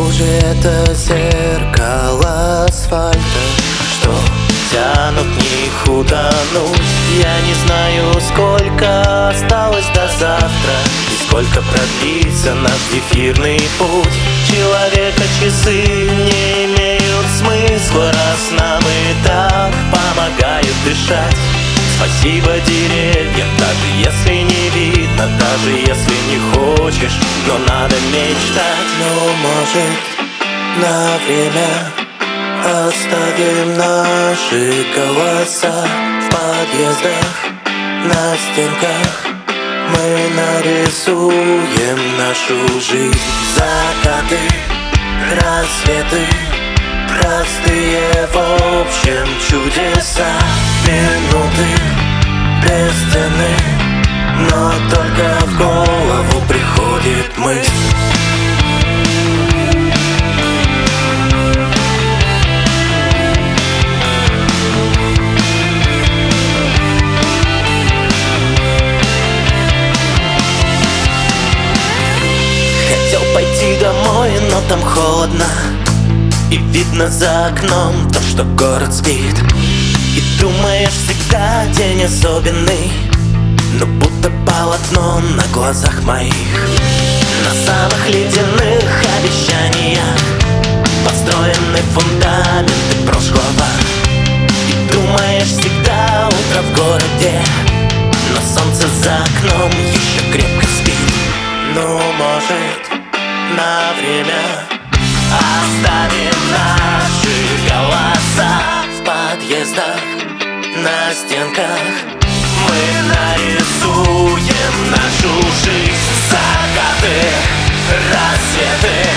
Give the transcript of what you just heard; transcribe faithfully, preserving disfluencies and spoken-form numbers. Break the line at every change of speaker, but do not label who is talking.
Снаружи это зеркало асфальта, что тянут них утонуть. Я не знаю, сколько осталось до завтра и сколько продлится наш зефирный путь. Человека часы не имеют смысла, раз нам и так помогают дышать. Спасибо деревьям, даже если не видно, даже если не хочешь, но надо мечтать. Ну, может, на время оставим наши голоса в подъездах, на стенках. Мы нарисуем нашу жизнь. Закаты, рассветы, простые в общем чудеса. Минуты без цены, но только в голову приходит мысль. Хотел пойти домой, но там холодно, и видно за окном то, что город спит. И думаешь, всегда день особенный, но будто полотно на глазах моих. На самых ледяных обещаниях построены фундаменты прошлого. И думаешь, всегда утро в городе, но солнце за окном еще крепко спит. Ну, может, на время оставим наши голоса в подъездах, на стенках. Мы нарисуем нашу жизнь. Закаты, рассветы,